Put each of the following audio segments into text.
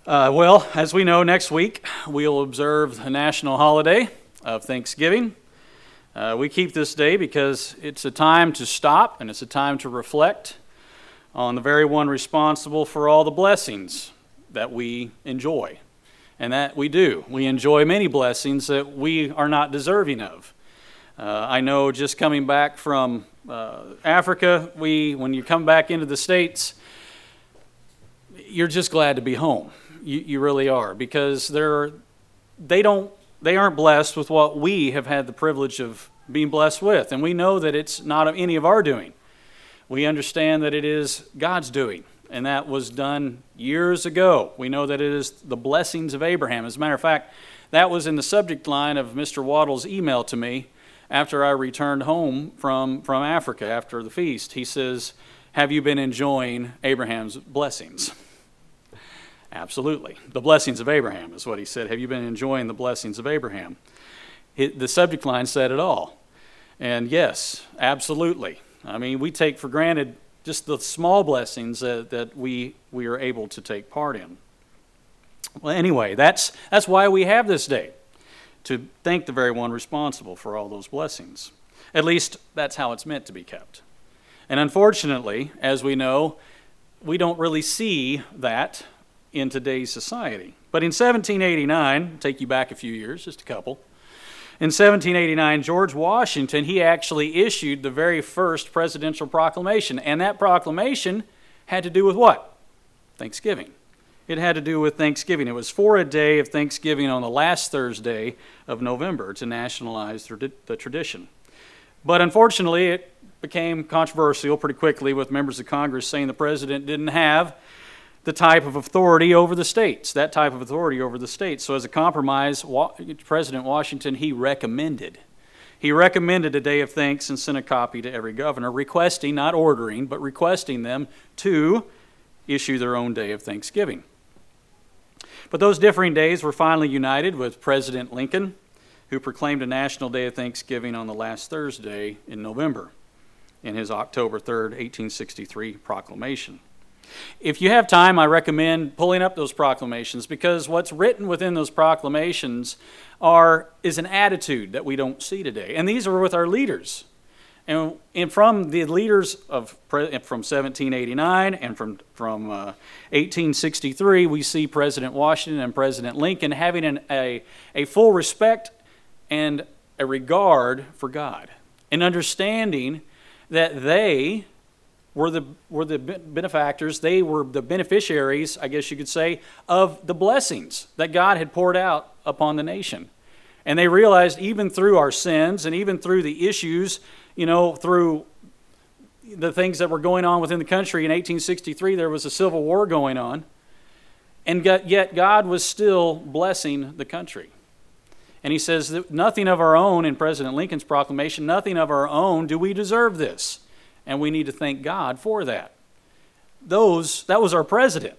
Well, as we know, next week we'll observe the national holiday of Thanksgiving. We keep this day because it's a time to stop and it's a time to reflect on the very one responsible for all the blessings that we enjoy. And that we do. We enjoy many blessings that we are not deserving of. I know just coming back from Africa, when you come back into the States, you're just glad to be home. You really are, because they aren't blessed with what we have had the privilege of being blessed with. And we know that it's not any of our doing. We understand that it is God's doing, and that was done years ago. We know that it is the blessings of Abraham. As a matter of fact, that was in the subject line of Mr. Waddle's email to me after I returned home from Africa after the feast. He says, "Have you been enjoying Abraham's blessings?" Absolutely. The blessings of Abraham is what he said. Have you been enjoying the blessings of Abraham? The subject line said it all. And yes, absolutely. I mean, we take for granted just the small blessings that we are able to take part in. Well, anyway, that's why we have this day, to thank the very one responsible for all those blessings. At least that's how it's meant to be kept. And unfortunately, as we know, we don't really see that in today's society. But in 1789, take you back a few years, just a couple. In 1789, George Washington, he actually issued the very first presidential proclamation. And that proclamation had to do with what? Thanksgiving. It had to do with Thanksgiving. It was for a day of Thanksgiving on the last Thursday of November to nationalize the tradition. But unfortunately, it became controversial pretty quickly with members of Congress saying the president didn't have the type of authority over the states, that type of authority over the states. So as a compromise, President Washington, he recommended a day of thanks and sent a copy to every governor, requesting, not ordering, but requesting them to issue their own day of Thanksgiving. But those differing days were finally united with President Lincoln, who proclaimed a national day of Thanksgiving on the last Thursday in November in his October 3rd, 1863 proclamation. If you have time, I recommend pulling up those proclamations, because what's written within those proclamations is an attitude that we don't see today. And these are with our leaders. And from the leaders from 1789 and from 1863, we see President Washington and President Lincoln having a full respect and a regard for God, and understanding that they were the benefactors, they were the beneficiaries, I guess you could say, of the blessings that God had poured out upon the nation. And they realized even through our sins and even through the issues, through the things that were going on within the country in 1863, there was a civil war going on, and yet God was still blessing the country. And he says that nothing of our own, in President Lincoln's proclamation, nothing of our own do we deserve this. And we need to thank God for that. That was our president.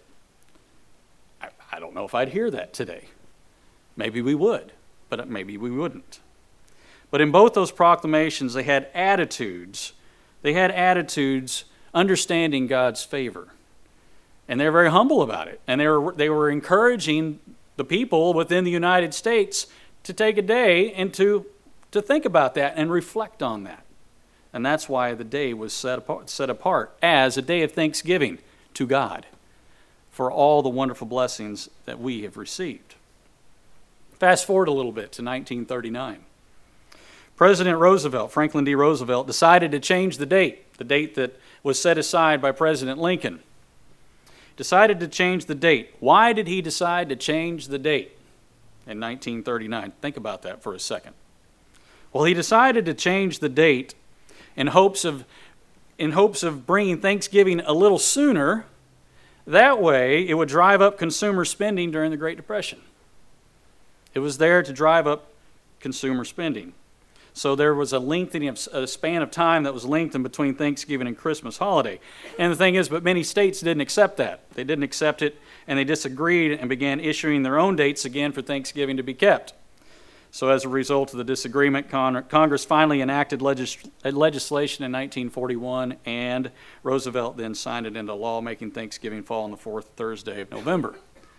I don't know if I'd hear that today. Maybe we would, but maybe we wouldn't. But in both those proclamations, they had attitudes. They had attitudes understanding God's favor. And they're very humble about it. And they were encouraging the people within the United States to take a day and to think about that and reflect on that. And that's why the day was set apart as a day of thanksgiving to God for all the wonderful blessings that we have received. Fast forward a little bit to 1939. President Roosevelt, Franklin D. Roosevelt, decided to change the date that was set aside by President Lincoln. Decided to change the date. Why did he decide to change the date in 1939? Think about that for a second. Well, he decided to change the date in hopes of bringing Thanksgiving a little sooner. That way, it would drive up consumer spending during the Great Depression. It was there to drive up consumer spending. So there was a span of time that was lengthened between Thanksgiving and Christmas holiday. And the thing is, but many states didn't accept that. They didn't accept it, and they disagreed and began issuing their own dates again for Thanksgiving to be kept. So as a result of the disagreement, Congress finally enacted legislation in 1941, and Roosevelt then signed it into law, making Thanksgiving fall on the fourth Thursday of November.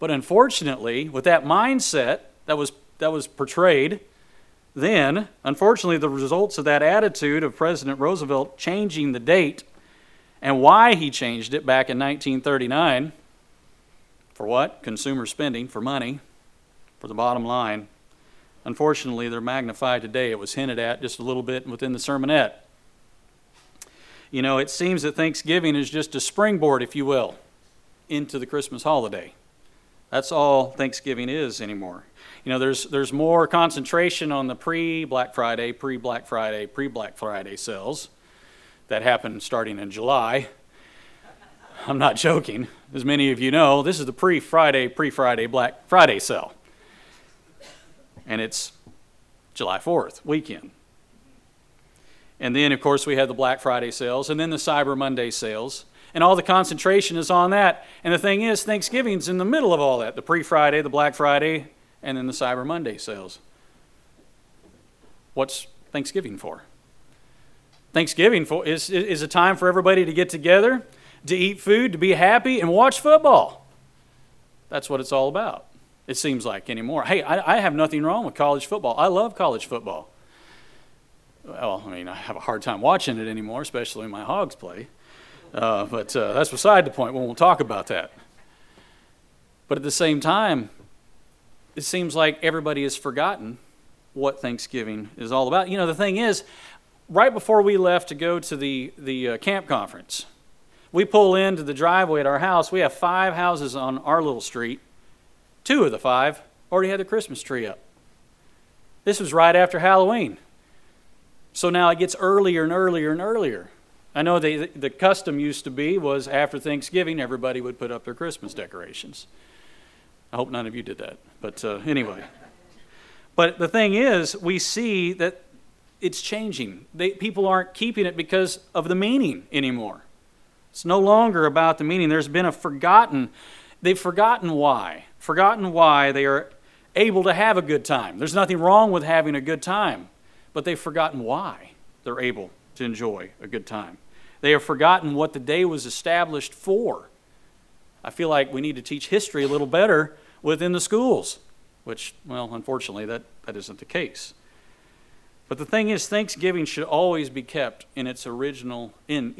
But unfortunately, with that mindset that was portrayed, then, unfortunately, the results of that attitude of President Roosevelt changing the date and why he changed it back in 1939, for what? Consumer spending, for money, for the bottom line. Unfortunately, they're magnified today. It was hinted at just a little bit within the sermonette. You know, it seems that Thanksgiving is just a springboard, if you will, into the Christmas holiday. That's all Thanksgiving is anymore. You know, there's more concentration on the pre-Black Friday sales that happened starting in July. I'm not joking. As many of you know, this is the pre-Friday Black Friday sale. And it's July 4th weekend. And then, of course, we have the Black Friday sales and then the Cyber Monday sales. And all the concentration is on that. And the thing is, Thanksgiving's in the middle of all that. The pre-Friday, the Black Friday, and then the Cyber Monday sales. What's Thanksgiving for? Thanksgiving is a time for everybody to get together, to eat food, to be happy, and watch football. That's what it's all about, it seems like anymore. Hey, I have nothing wrong with college football. I love college football. Well, I mean, I have a hard time watching it anymore, especially when my Hogs play. But that's beside the point. We won't talk about that. But at the same time, it seems like everybody has forgotten what Thanksgiving is all about. You know, the thing is, right before we left to go to the camp conference, we pull into the driveway at our house. We have 5 houses on our little street. 2 of the 5 already had the Christmas tree up. This was right after Halloween. So now it gets earlier and earlier and earlier. I know the custom used to be was after Thanksgiving, everybody would put up their Christmas decorations. I hope none of you did that. But anyway. But the thing is, we see that it's changing. People aren't keeping it because of the meaning anymore. It's no longer about the meaning. There's been they've forgotten why. Forgotten why they are able to have a good time. There's nothing wrong with having a good time, but they've forgotten why they're able to enjoy a good time. They have forgotten what the day was established for. I feel like we need to teach history a little better within the schools, which, well, unfortunately, that isn't the case. But the thing is, Thanksgiving should always be kept in its original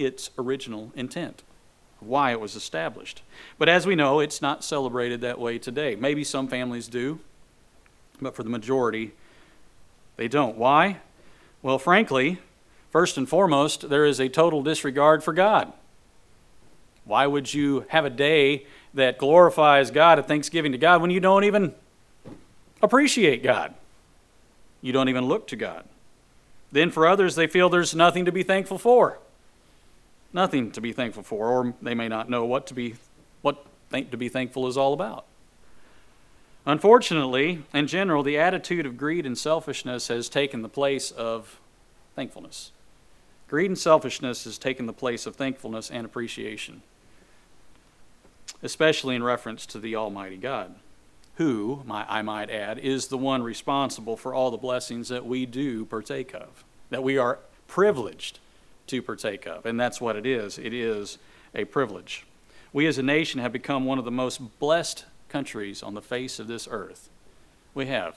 intent, why it was established. But as we know, it's not celebrated that way today. Maybe some families do, but for the majority, they don't. Why? Well, frankly, first and foremost, there is a total disregard for God. Why would you have a day that glorifies God, a thanksgiving to God, when you don't even appreciate God? You don't even look to God. Then for others, they feel there's nothing to be thankful for. Nothing to be thankful for, or they may not know what to be thankful is all about. Unfortunately, in general, the attitude of greed and selfishness has taken the place of thankfulness. Greed and selfishness has taken the place of thankfulness and appreciation, especially in reference to the Almighty God, who, I might add, is the one responsible for all the blessings that we do partake of, that we are privileged to partake of. And that's what it is. It is a privilege. We as a nation have become one of the most blessed countries on the face of this earth. We have.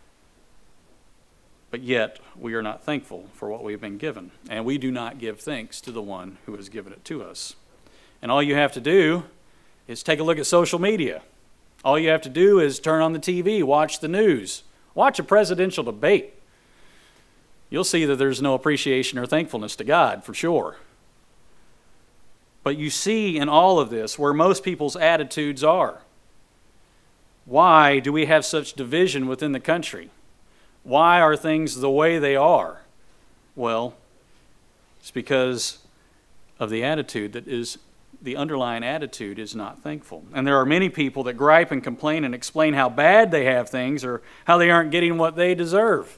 But yet, we are not thankful for what we've been given. And we do not give thanks to the one who has given it to us. And all you have to do is take a look at social media. All you have to do is turn on the TV, watch the news, watch a presidential debate. You'll see that there's no appreciation or thankfulness to God, for sure. But you see in all of this where most people's attitudes are. Why do we have such division within the country? Why are things the way they are? Well, it's because of the attitude that is, the underlying attitude is not thankful. And there are many people that gripe and complain and explain how bad they have things or how they aren't getting what they deserve.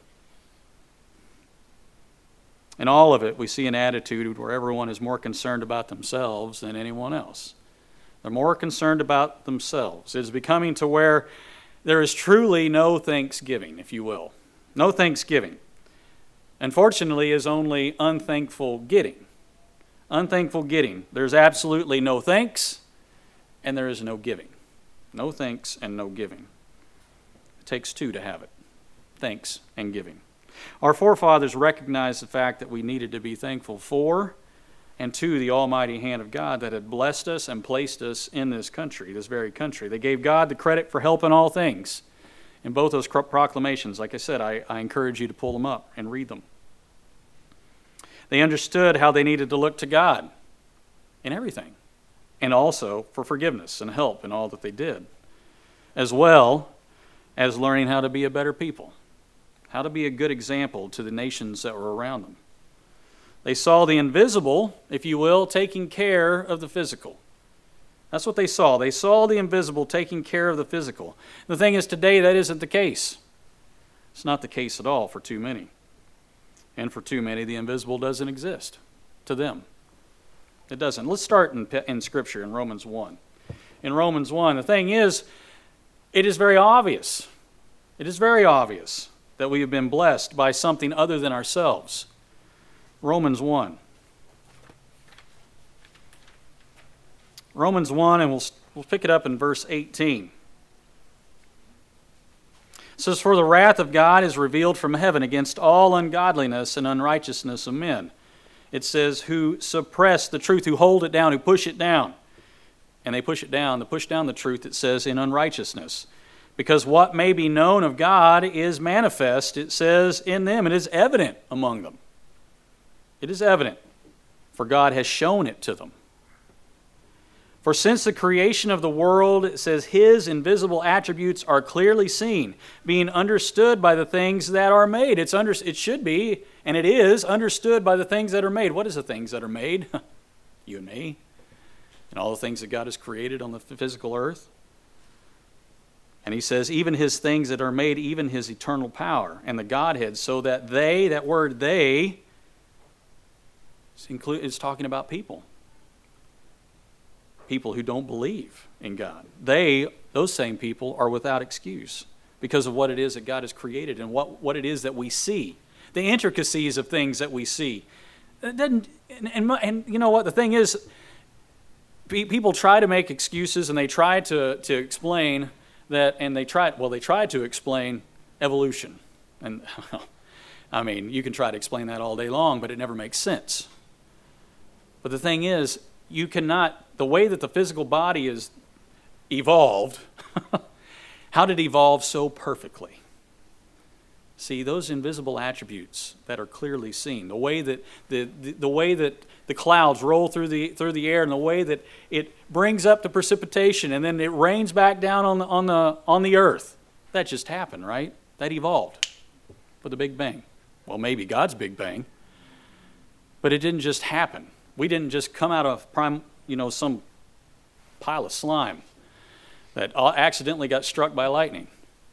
In all of it, we see an attitude where everyone is more concerned about themselves than anyone else. They're more concerned about themselves. It is becoming to where there is truly no thanksgiving, if you will. No thanksgiving. Unfortunately, is only unthankful getting. Unthankful getting. There's absolutely no thanks, and there is no giving. No thanks and no giving. It takes two to have it. Thanks and giving. Our forefathers recognized the fact that we needed to be thankful for and to the almighty hand of God that had blessed us and placed us in this country, this very country. They gave God the credit for helping all things. In both those proclamations, like I said, I encourage you to pull them up and read them. They understood how they needed to look to God in everything, and also for forgiveness and help in all that they did, as well as learning how to be a better people, how to be a good example to the nations that were around them. They saw the invisible, if you will, taking care of the physical. That's what they saw. They saw the invisible taking care of the physical. The thing is, today that isn't the case. It's not the case at all for too many. And for too many, the invisible doesn't exist to them. It doesn't. Let's start in Scripture in Romans 1. In Romans 1, the thing is, it is very obvious. It is very obvious that we have been blessed by something other than ourselves. Romans 1. Romans 1, and we'll pick it up in verse 18. It says, "For the wrath of God is revealed from heaven against all ungodliness and unrighteousness of men." It says, who suppress the truth, who hold it down, who push it down. And they push it down. They push down the truth, it says, in unrighteousness. Because what may be known of God is manifest, it says, in them. It is evident among them. It is evident, for God has shown it to them. For since the creation of the world, it says, His invisible attributes are clearly seen, being understood by the things that are made. It should be, and it is, understood by the things that are made. What is the things that are made? You and me. And all the things that God has created on the physical earth. And he says, even His things that are made, even His eternal power and the Godhead, so that they, that word they, is talking about people. People who don't believe in God. Those same people, are without excuse because of what it is that God has created and what it is that we see. The intricacies of things that we see. It doesn't, and you know what? The thing is, people try to make excuses and they try to explain that, and they try to explain evolution. And I mean, you can try to explain that all day long, but it never makes sense. But the thing is, you cannot, the way that the physical body is evolved, how did it evolve so perfectly? See, those invisible attributes that are clearly seen, the way that the way that the clouds roll through the air, and the way that it brings up the precipitation and then it rains back down on the earth, that just happened, right? That evolved with the Big Bang. Well, maybe God's Big Bang, but it didn't just happen. We didn't just come out of some pile of slime that accidentally got struck by lightning.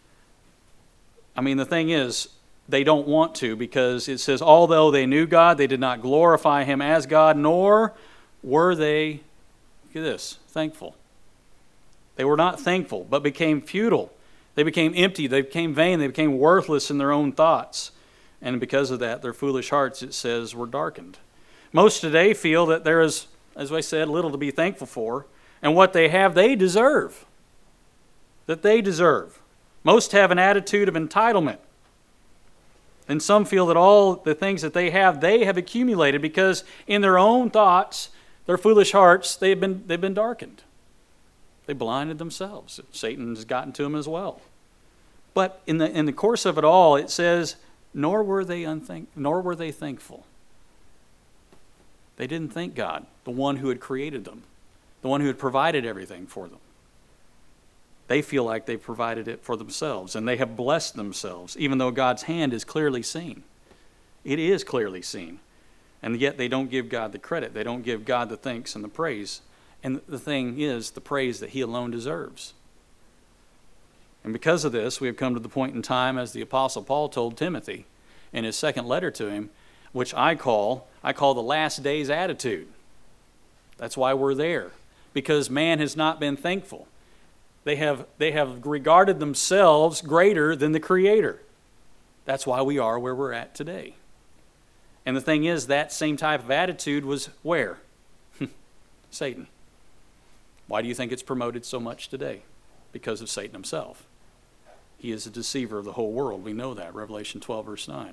I mean, the thing is, they don't want to, because it says, although they knew God, they did not glorify Him as God, nor were they, look at this, thankful. They were not thankful, but became futile. They became empty, they became vain, they became worthless in their own thoughts. And because of that, their foolish hearts, it says, were darkened. Most today feel that there is, as I said, little to be thankful for, and what they have, they deserve. That they deserve. Most have an attitude of entitlement. And some feel that all the things that they have accumulated because in their own thoughts, their foolish hearts, they've been darkened. They blinded themselves. Satan has gotten to them as well. But in the course of it all, it says, nor were they thankful. They didn't thank God, the one who had created them, the one who had provided everything for them. They feel like they've provided it for themselves, and they have blessed themselves, even though God's hand is clearly seen. It is clearly seen. And yet they don't give God the credit. They don't give God the thanks and the praise. And the thing is, the praise that He alone deserves. And because of this, we have come to the point in time, as the Apostle Paul told Timothy in his second letter to him, which I call the last days attitude. That's why we're there. Because man has not been thankful. They have regarded themselves greater than the Creator. That's why we are where we're at today. And the thing is, that same type of attitude was where? Satan. Why do you think it's promoted so much today? because of Satan himself. He is a deceiver of the whole world. We know that, Revelation 12, verse 9.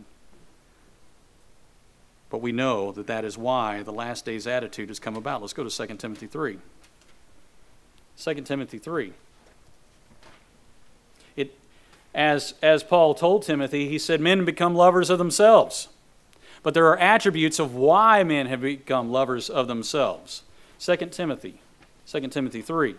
But we know that that is why the last days attitude has come about. Let's go to 2 Timothy 3. 2 Timothy 3. As Paul told Timothy, he said, men become lovers of themselves. But there are attributes of why men have become lovers of themselves. 2 Timothy 3.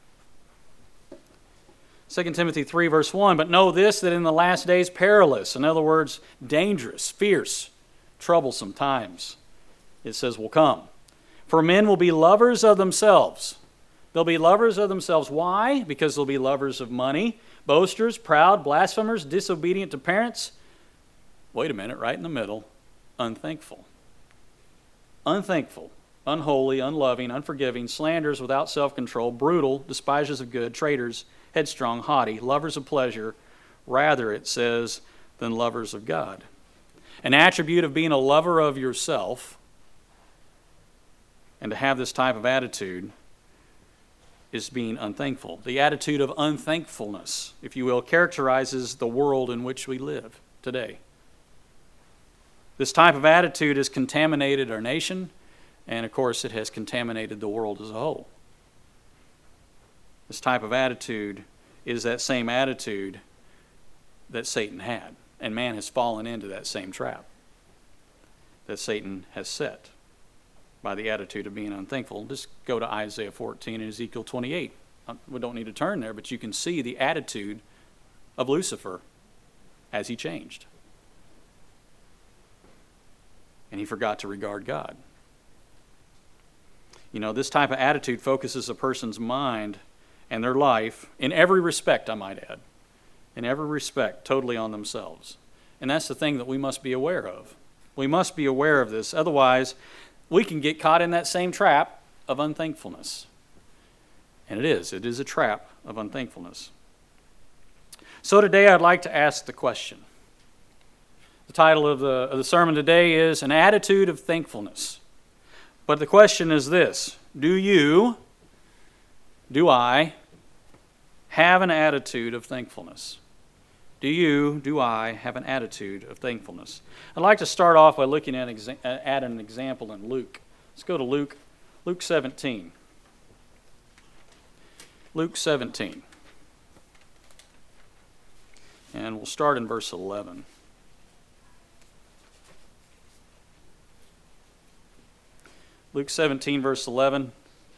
2 Timothy 3, verse 1, but know this, that in the last days perilous, in other words, dangerous, fierce, troublesome times, it says, will come. For men will be lovers of themselves. They'll be lovers of themselves. Why? Because they'll be lovers of money, boasters, proud, blasphemers, disobedient to parents. Wait a minute, right in the middle, unthankful. Unthankful, unholy, unloving, unforgiving, slanderers, without self-control, brutal, despisers of good, traitors, headstrong, haughty, lovers of pleasure, rather, it says, than lovers of God. An attribute of being a lover of yourself and to have this type of attitude is being unthankful. The attitude of unthankfulness, if you will, characterizes the world in which we live today. This type of attitude has contaminated our nation, and of course it has contaminated the world as a whole. This type of attitude is that same attitude that Satan had, and man has fallen into that same trap that Satan has set by the attitude of being unthankful. Just go to Isaiah 14 and Ezekiel 28. We don't need to turn there, but you can see the attitude of Lucifer as he changed. And he forgot to regard God. You know, this type of attitude focuses a person's mind and their life, in every respect, I might add, in every respect, totally on themselves. And that's the thing that we must be aware of. We must be aware of this. Otherwise, we can get caught in that same trap of unthankfulness. And it is a trap of unthankfulness. So today I'd like to ask the question. The title of the sermon today is An Attitude of Thankfulness. But the question is this: do I have an attitude of thankfulness? Do I have an attitude of thankfulness? I'd like to start off by looking at an example in Luke. Let's go to Luke 17. Luke 17. And we'll start in verse 11. Luke 17, verse 11.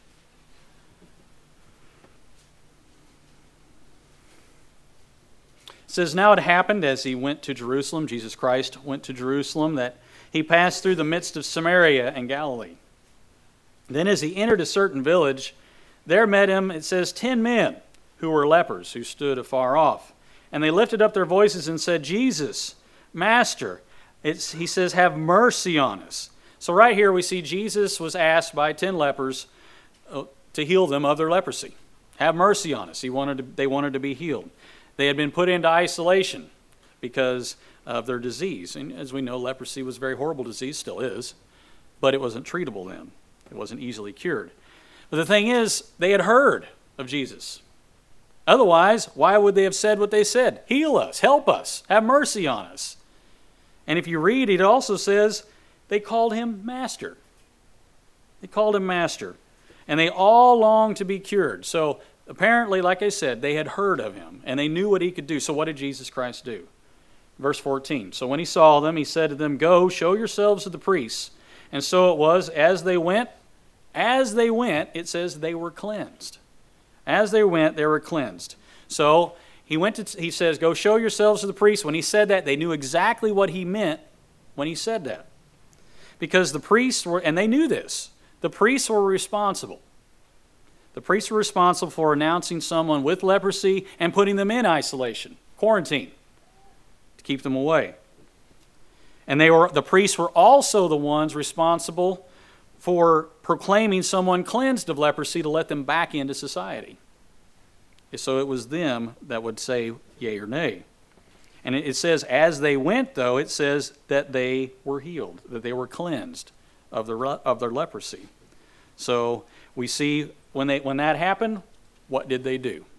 It says, now it happened as he went to Jerusalem, Jesus Christ went to Jerusalem, that he passed through the midst of Samaria and Galilee. Then as he entered a certain village, there met him, it says, 10 men who were lepers, who stood afar off. And they lifted up their voices and said, Jesus, Master, he says, have mercy on us. So right here we see Jesus was asked by 10 lepers to heal them of their leprosy. Have mercy on us. They wanted to be healed. They had been put into isolation because of their disease. And as we know, leprosy was a very horrible disease, still is, but it wasn't treatable then. It wasn't easily cured. But the thing is, they had heard of Jesus. Otherwise, why would they have said what they said? Heal us, help us, have mercy on us. And if you read, it also says they called him Master. They called him Master. And they all longed to be cured. So apparently, like I said, they had heard of him, and they knew what he could do. So what did Jesus Christ do? Verse 14, so when he saw them, he said to them, go, show yourselves to the priests. And so it was, as they went, it says they were cleansed. As they went, they were cleansed. So he says, go show yourselves to the priests. When he said that, they knew exactly what he meant when he said that. Because the priests were, and they knew this, the priests were responsible. The priests were responsible for announcing someone with leprosy and putting them in isolation, quarantine, to keep them away. And the priests were also the ones responsible for proclaiming someone cleansed of leprosy to let them back into society. So it was them that would say yea or nay. And it says, as they went, though, it says that they were healed, that they were cleansed of their leprosy. So we see when that happened, what did they do?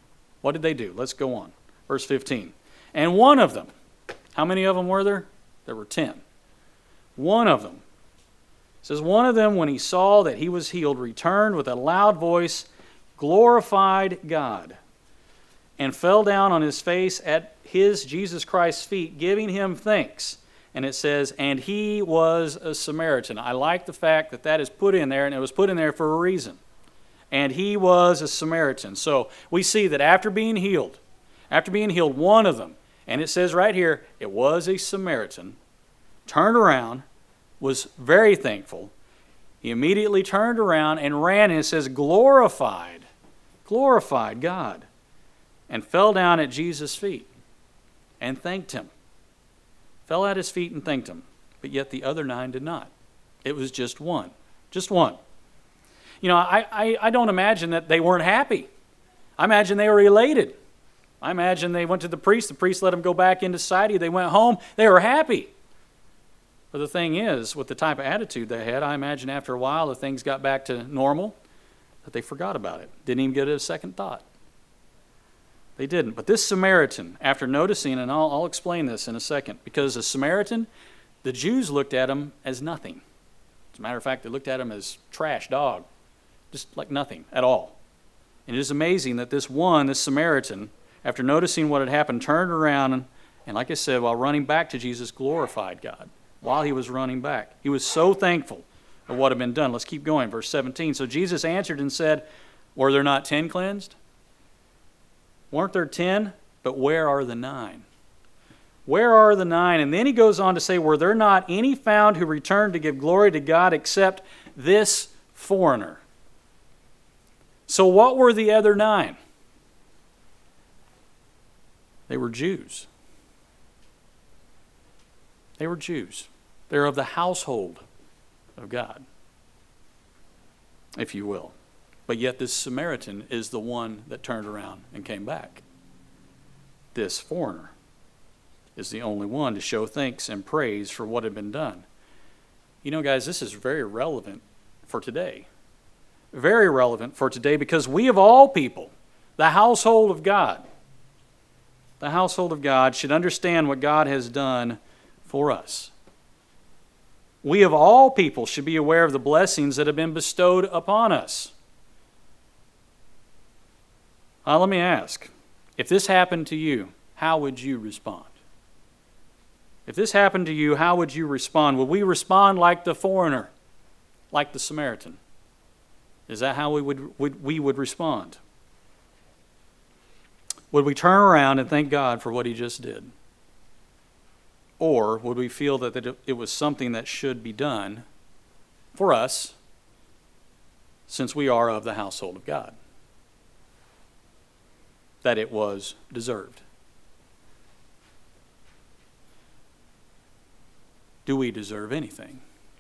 What did they do? Let's go on. Verse 15. And one of them, how many of them were there? There were 10. One of them, it says, one of them, when he saw that he was healed, returned with a loud voice, glorified God, and fell down on his face at his, Jesus Christ's feet, giving him thanks. And it says, and he was a Samaritan. I like the fact that that is put in there, and it was put in there for a reason. And he was a Samaritan. So we see that after being healed, one of them, and it says right here, it was a Samaritan, turned around, was very thankful. He immediately turned around and ran, and it says glorified God, and fell down at Jesus' feet and thanked him. Fell at his feet and thanked him. But yet the other 9 did not. It was just one. Just one. You know, I don't imagine that they weren't happy. I imagine they were elated. I imagine they went to the priest let them go back into society, they went home, they were happy. But the thing is, with the type of attitude they had, I imagine after a while, if things got back to normal, that they forgot about it. Didn't even give it a second thought. They didn't. But this Samaritan, after noticing, and I'll explain this in a second, because a Samaritan, the Jews looked at him as nothing. As a matter of fact, they looked at him as trash, dog, just like nothing at all. And it is amazing that this Samaritan, after noticing what had happened, turned around and like I said, while running back to Jesus, glorified God. While he was running back, he was so thankful of what had been done. Let's keep going. Verse 17. So Jesus answered and said, were there not 10 cleansed? Weren't there 10? But where are the 9? Where are the 9? And then he goes on to say, were there not any found who returned to give glory to God except this foreigner? So what were the other 9? They were Jews. They were Jews. They're of the household of God, if you will. But yet this Samaritan is the one that turned around and came back. This foreigner is the only one to show thanks and praise for what had been done. You know, guys, this is very relevant for today. Very relevant for today because we of all people, the household of God should understand what God has done for us. We of all people should be aware of the blessings that have been bestowed upon us. Now, let me ask, if this happened to you, how would you respond? If this happened to you, how would you respond? Would we respond like the foreigner, like the Samaritan? Is that how we would respond? Would we turn around and thank God for what he just did? Or would we feel that it was something that should be done for us since we are of the household of God? That it was deserved. Do we deserve anything?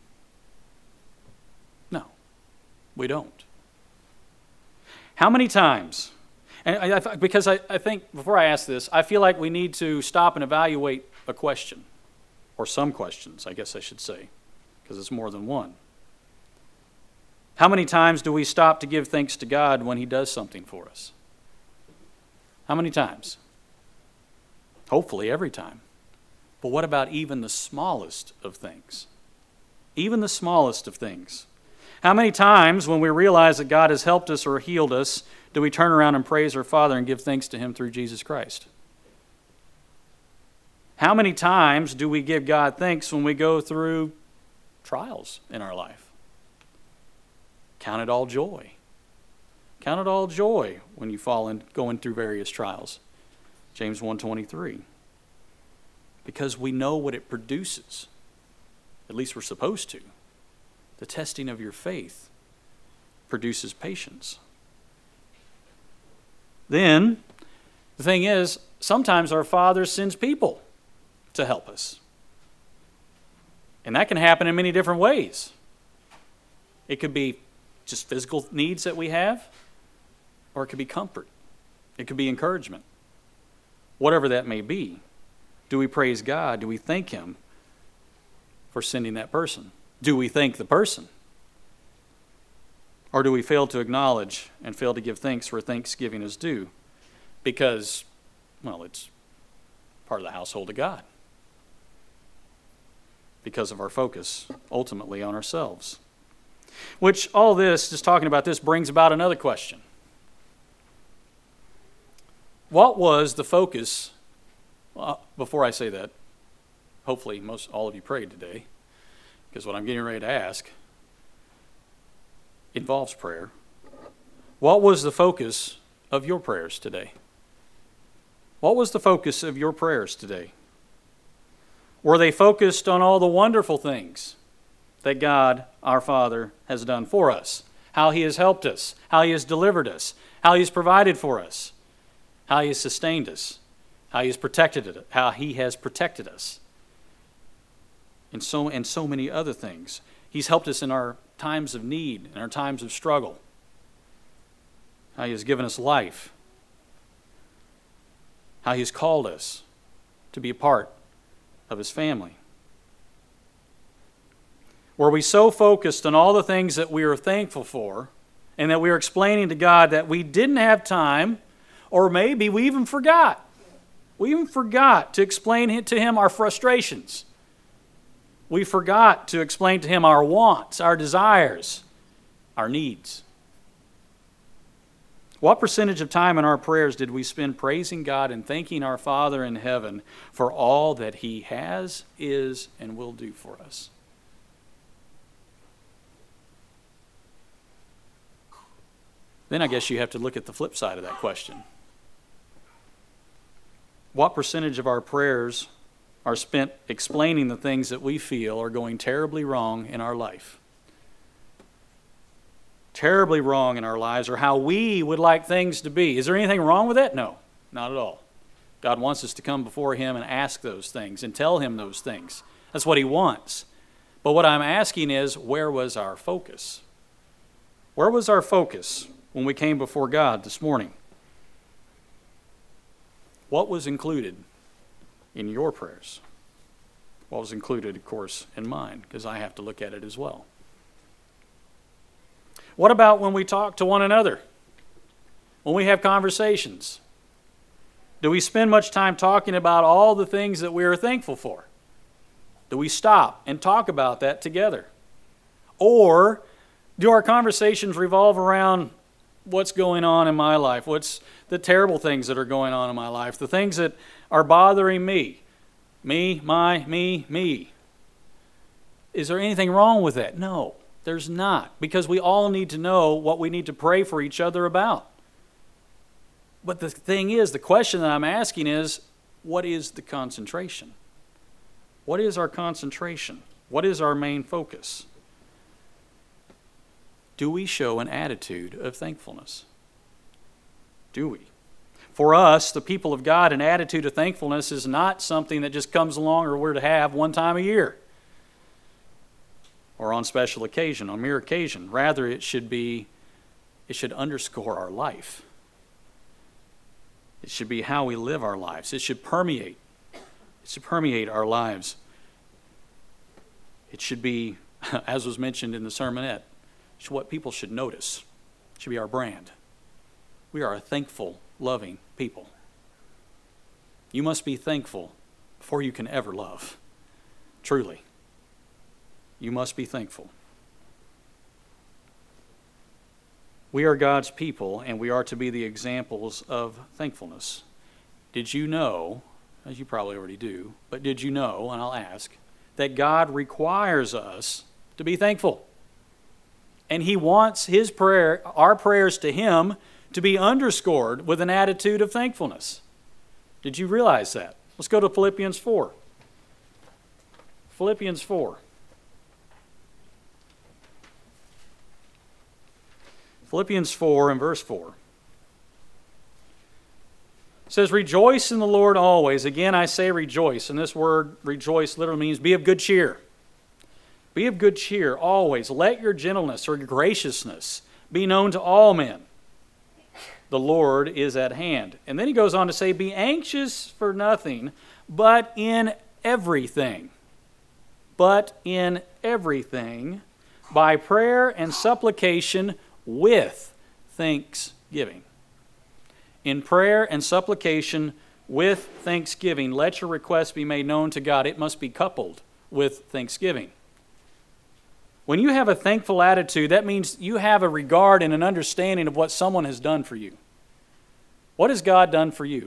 No, we don't. How many times? And because I think, before I ask this, I feel like we need to stop and evaluate a question, or some questions, I guess I should say, because it's more than one. How many times do we stop to give thanks to God when he does something for us? How many times? Hopefully every time. But what about even the smallest of things? Even the smallest of things. How many times when we realize that God has helped us or healed us, do we turn around and praise our Father and give thanks to him through Jesus Christ? How many times do we give God thanks when we go through trials in our life? Count it all joy. Count it all joy when you fall in going through various trials. James 1:23. Because we know what it produces. At least we're supposed to. The testing of your faith produces patience. Then, the thing is, sometimes our Father sends people to help us. And that can happen in many different ways. It could be just physical needs that we have, or it could be comfort. It could be encouragement. Whatever that may be, do we praise God? Do we thank him for sending that person? Do we thank the person? Or do we fail to acknowledge and fail to give thanks where thanksgiving is due? because, well, it's part of the household of God. Because of our focus, ultimately, on ourselves. Which, all this, just talking about this, brings about another question. What was the focus, before I say that, hopefully all of you prayed today, because what I'm getting ready to ask involves prayer. What was the focus of your prayers today? What was the focus of your prayers today? Were they focused on all the wonderful things that God, our Father, has done for us? How He has helped us, how He has delivered us, how He has provided for us, how He has sustained us, how He has protected us, and so many other things. He's helped us in our times of need, in our times of struggle. How He has given us life. How He has called us to be a part of His family. Were we so focused on all the things that we are thankful for and that we are explaining to God that we didn't have time, or maybe we even forgot. We even forgot to explain to Him our frustrations. We forgot to explain to Him our wants, our desires, our needs. What percentage of time in our prayers did we spend praising God and thanking our Father in heaven for all that He has, is, and will do for us? Then I guess you have to look at the flip side of that question. What percentage of our prayers are spent explaining the things that we feel are going terribly wrong in our life? Terribly wrong in our lives, or how we would like things to be. Is there anything wrong with that? No, not at all. God wants us to come before Him and ask those things and tell Him those things. That's what He wants. But what I'm asking is, where was our focus? Where was our focus when we came before God this morning? What was included in your prayers? What was included, of course, in mine, because I have to look at it as well. What about when we talk to one another? When we have conversations? Do we spend much time talking about all the things that we are thankful for? Do we stop and talk about that together? Or do our conversations revolve around what's going on in my life? What's the terrible things that are going on in my life? The things that are bothering me? Me. Is there anything wrong with that? No. There's not, because we all need to know what we need to pray for each other about. But the thing is, the question that I'm asking is, what is the concentration? What is our concentration? What is our main focus? Do we show an attitude of thankfulness? Do we? For us, the people of God, an attitude of thankfulness is not something that just comes along or we're to have one time a year, or on special occasion, on mere occasion. Rather, it should underscore our life. It should be how we live our lives. It should permeate our lives. It should be, as was mentioned in the sermonette, what people should notice. It should be our brand. We are a thankful, loving people. You must be thankful before you can ever love. Truly. You must be thankful. We are God's people, and we are to be the examples of thankfulness. Did you know, as you probably already do, but did you know, and I'll ask, that God requires us to be thankful? And He wants our prayers to Him, to be underscored with an attitude of thankfulness. Did you realize that? Let's go to Philippians 4. Philippians 4. Philippians 4 and verse 4. It says, "Rejoice in the Lord always." Again, I say rejoice. And this word rejoice literally means be of good cheer. Be of good cheer always. Let your gentleness or graciousness be known to all men. The Lord is at hand. And then he goes on to say, be anxious for nothing, but in everything. But in everything, by prayer and supplication with thanksgiving. in prayer and supplication with thanksgiving, let your requests be made known to God. It must be coupled with thanksgiving. When you have a thankful attitude, that means you have a regard and an understanding of what someone has done for you. What has God done for you?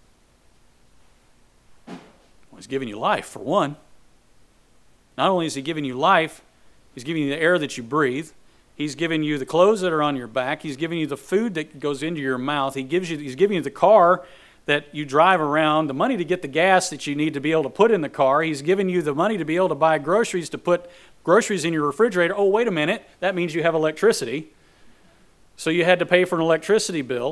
Well, He's given you life, for one. Not only has He given you life, He's giving you the air that you breathe. He's giving you the clothes that are on your back. He's giving you the food that goes into your mouth. He's giving you the car that you drive around, the money to get the gas that you need to be able to put in the car. He's giving you the money to be able to buy groceries, to put groceries in your refrigerator. Oh, wait a minute. That means you have electricity. So you had to pay for an electricity bill.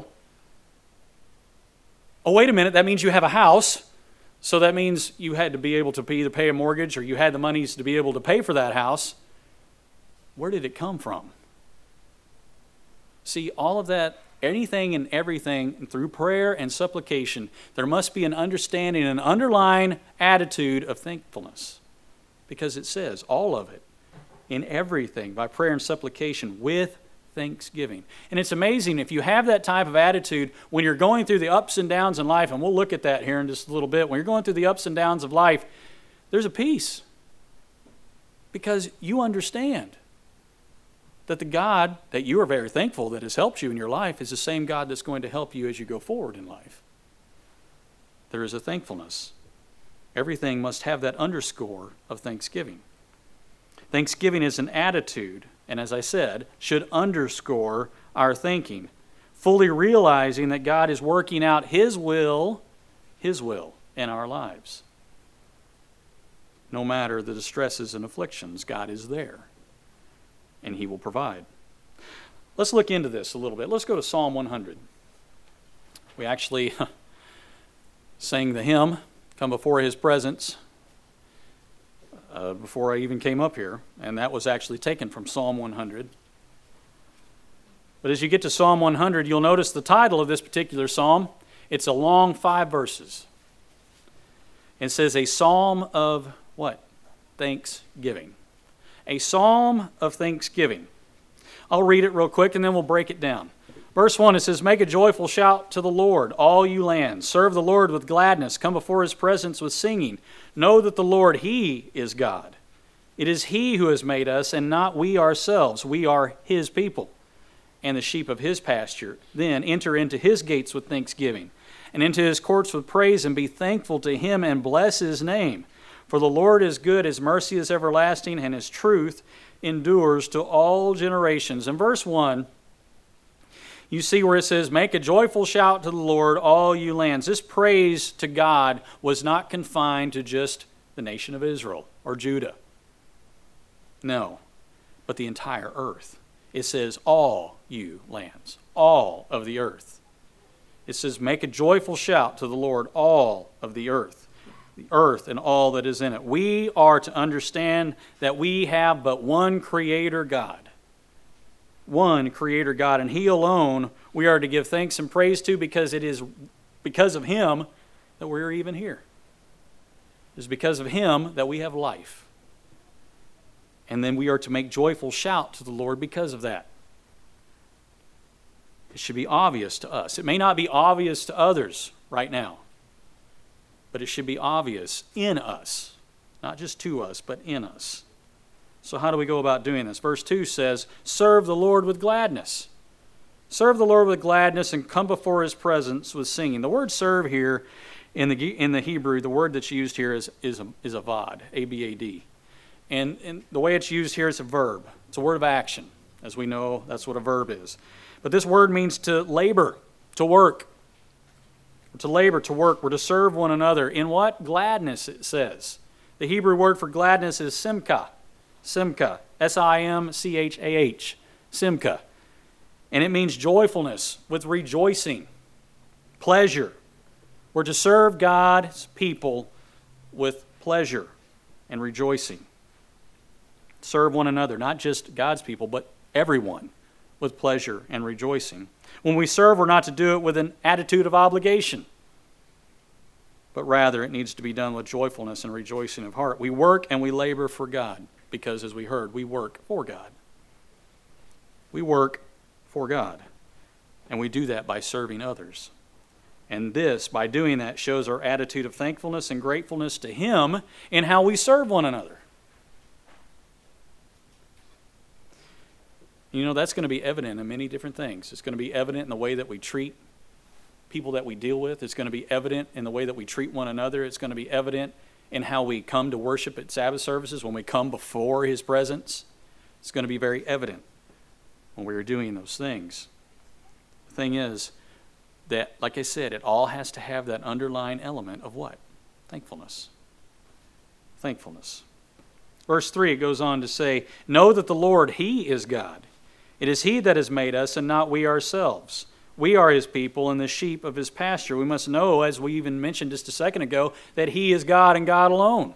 Oh, wait a minute. That means you have a house. So that means you had to be able to either pay a mortgage or you had the monies to be able to pay for that house. Where did it come from? See, all of that, anything and everything, through prayer and supplication, there must be an understanding, an underlying attitude of thankfulness. Because it says, all of it, in everything, by prayer and supplication, with thanksgiving. And it's amazing if you have that type of attitude when you're going through the ups and downs in life, and we'll look at that here in just a little bit. When you're going through the ups and downs of life, there's a peace. Because you understand that the God that you are very thankful that has helped you in your life is the same God that's going to help you as you go forward in life. There is a thankfulness. Everything must have that underscore of thanksgiving. Thanksgiving is an attitude, and as I said, should underscore our thinking, fully realizing that God is working out His will in our lives. No matter the distresses and afflictions, God is there. And He will provide. Let's look into this a little bit. Let's go to Psalm 100. We actually sang the hymn, Come Before His Presence, before I even came up here, and that was actually taken from Psalm 100. But as you get to Psalm 100, you'll notice the title of this particular psalm. It's a long 5 verses. It says, a psalm of what? Thanksgiving. A psalm of thanksgiving. I'll read it real quick and then we'll break it down. Verse 1, it says, make a joyful shout to the Lord, all you lands. Serve the Lord with gladness. Come before His presence with singing. Know that the Lord, He is God. It is He who has made us and not we ourselves. We are His people and the sheep of His pasture. Then enter into His gates with thanksgiving and into His courts with praise, and be thankful to Him and bless His name. For the Lord is good, His mercy is everlasting, and His truth endures to all generations. In verse 1, you see where it says, make a joyful shout to the Lord, all you lands. This praise to God was not confined to just the nation of Israel or Judah. No, but the entire earth. It says, all you lands, all of the earth. It says, make a joyful shout to the Lord, all of the earth and all that is in it. We are to understand that we have but one Creator God. One Creator God, and He alone we are to give thanks and praise to, because it is because of Him that we're even here. It is because of Him that we have life. And then we are to make joyful shout to the Lord because of that. It should be obvious to us. It may not be obvious to others right now, but it should be obvious in us, not just to us, but in us. So how do we go about doing this? Verse 2 says, serve the Lord with gladness. Serve the Lord with gladness and come before His presence with singing. The word serve here in the Hebrew, the word that's used here is avad, A-B-A-D. And the way it's used here is a verb. It's a word of action. As we know, that's what a verb is. But this word means to labor, to work. To labor, to work. We're to serve one another. In what? Gladness, it says. The Hebrew word for gladness is simcha. Simcha. S-I-M-C-H-A-H. Simcha. And it means joyfulness with rejoicing, pleasure. We're to serve God's people with pleasure and rejoicing. Serve one another, not just God's people, but everyone with pleasure and rejoicing. When we serve, we're not to do it with an attitude of obligation, but rather it needs to be done with joyfulness and rejoicing of heart. We work and we labor for God because, as we heard, we work for God. We work for God, and we do that by serving others And this, by doing that, shows our attitude of thankfulness and gratefulness to Him in how we serve one another. You know, that's going to be evident in many different things. It's going to be evident in the way that we treat people that we deal with. It's going to be evident in the way that we treat one another. It's going to be evident in how we come to worship at Sabbath services, when we come before His presence. It's going to be very evident when we are doing those things. The thing is that, like I said, it all has to have that underlying element of what? Thankfulness. Thankfulness. Verse 3, it goes on to say, "Know that the Lord, He is God. It is He that has made us, and not we ourselves. We are His people and the sheep of His pasture." We must know, as we even mentioned just a second ago, that He is God and God alone.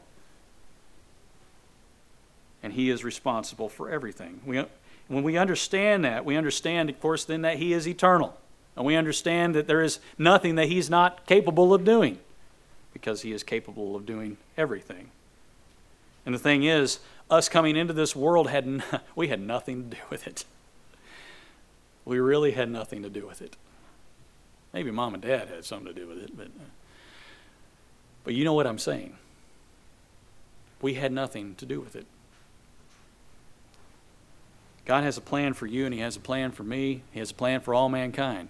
And He is responsible for everything. When we understand that, we understand, of course, then that He is eternal. And we understand that there is nothing that He's not capable of doing, because He is capable of doing everything. And the thing is, us coming into this world, we had nothing to do with it. We really had nothing to do with it. Maybe Mom and Dad had something to do with it, but you know what I'm saying. We had nothing to do with it. God has a plan for you, and He has a plan for me. He has a plan for all mankind.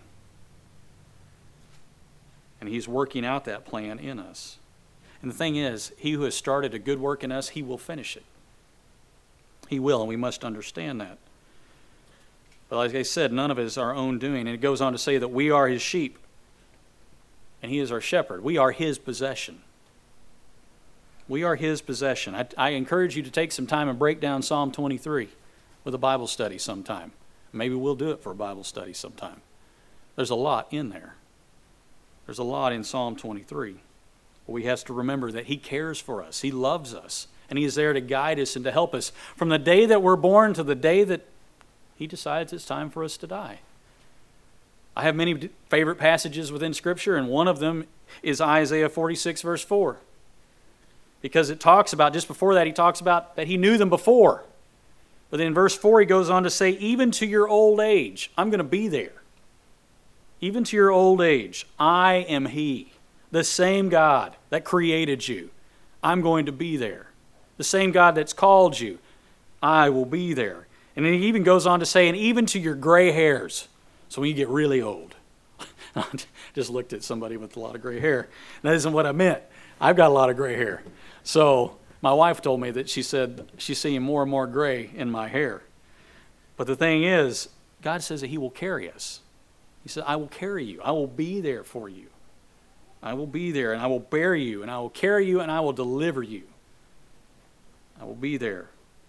And He's working out that plan in us. And the thing is, He who has started a good work in us, He will finish it. He will, and we must understand that. But like I said, none of it is our own doing. And it goes on to say that we are His sheep, and He is our shepherd. We are His possession. We are His possession. I encourage you to take some time and break down Psalm 23 with a Bible study sometime. Maybe we'll do it for a Bible study sometime. There's a lot in there. There's a lot in Psalm 23. But we have to remember that He cares for us. He loves us. And He is there to guide us and to help us from the day that we're born to the day that He decides it's time for us to die. I have many favorite passages within Scripture, and one of them is Isaiah 46, verse 4. Because it talks about, just before that, He talks about that He knew them before. But then in verse 4, He goes on to say, even to your old age, I'm going to be there. Even to your old age, I am He. The same God that created you, I'm going to be there. The same God that's called you, I will be there. And then He even goes on to say, and even to your gray hairs. So when you get really old. I just looked at somebody with a lot of gray hair. That isn't what I meant. I've got a lot of gray hair. So my wife told me that she said she's seeing more and more gray in my hair. But the thing is, God says that He will carry us. He said, I will carry you. I will be there for you. I will be there, and I will bear you, and I will carry you, and I will deliver you. I will be there.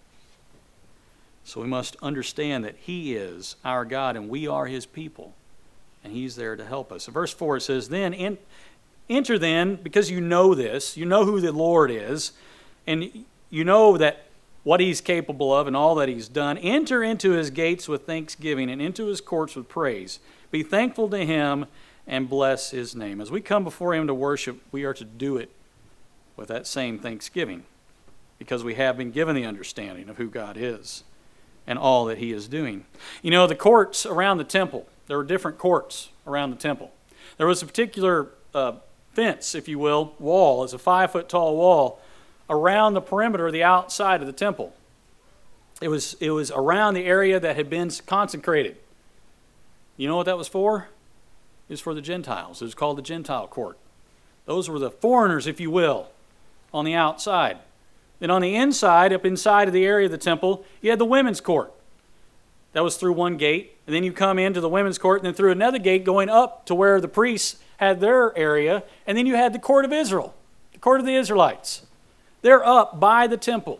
So we must understand that He is our God, and we are His people, and He's there to help us. So verse 4 says, then enter then, because you know this, you know who the Lord is, and you know that what He's capable of and all that He's done. Enter into His gates with thanksgiving and into His courts with praise. Be thankful to Him and bless His name. As we come before Him to worship, we are to do it with that same thanksgiving, because we have been given the understanding of who God is and all that He is doing. You know, the courts around the temple, there were different courts around the temple. There was a particular fence, if you will, wall. It's a 5-foot tall wall around the perimeter, the outside of the temple. It was around the area that had been consecrated. You know what that was for? It was for the Gentiles. It was called the Gentile court. Those were the foreigners, if you will, on the outside. Then on the inside, up inside of the area of the temple, you had the women's court. That was through one gate. And then you come into the women's court, and then through another gate going up to where the priests had their area. And then you had the court of Israel, the court of the Israelites. They're up by the temple.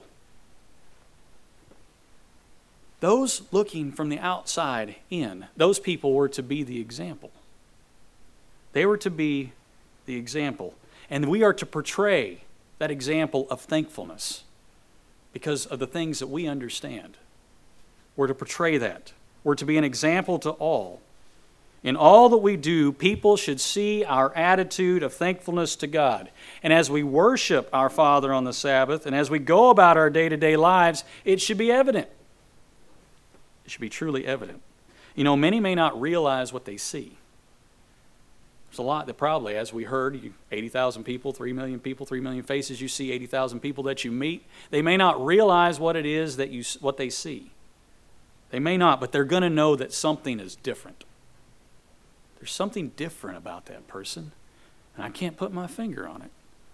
Those looking from the outside in, those people were to be the example. They were to be the example. And we are to portray that example of thankfulness because of the things that we understand. We're to portray that. We're to be an example to all. In all that we do, people should see our attitude of thankfulness to God. And as we worship our Father on the Sabbath, and as we go about our day-to-day lives, it should be evident. It should be truly evident. You know, many may not realize what they see. There's a lot that probably, as we heard, 80,000 people, 3 million people, 3 million faces, you see 80,000 people that you meet. They may not realize what it is what they see. They may not, but they're going to know that something is different. There's something different about that person, and I can't put my finger on it.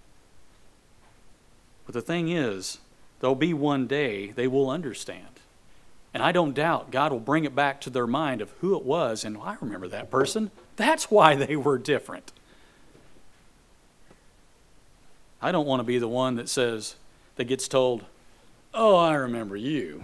But the thing is, there'll be one day they will understand. And I don't doubt God will bring it back to their mind of who it was, and I remember that person. That's why they were different. I don't want to be the one that gets told, "Oh, I remember you."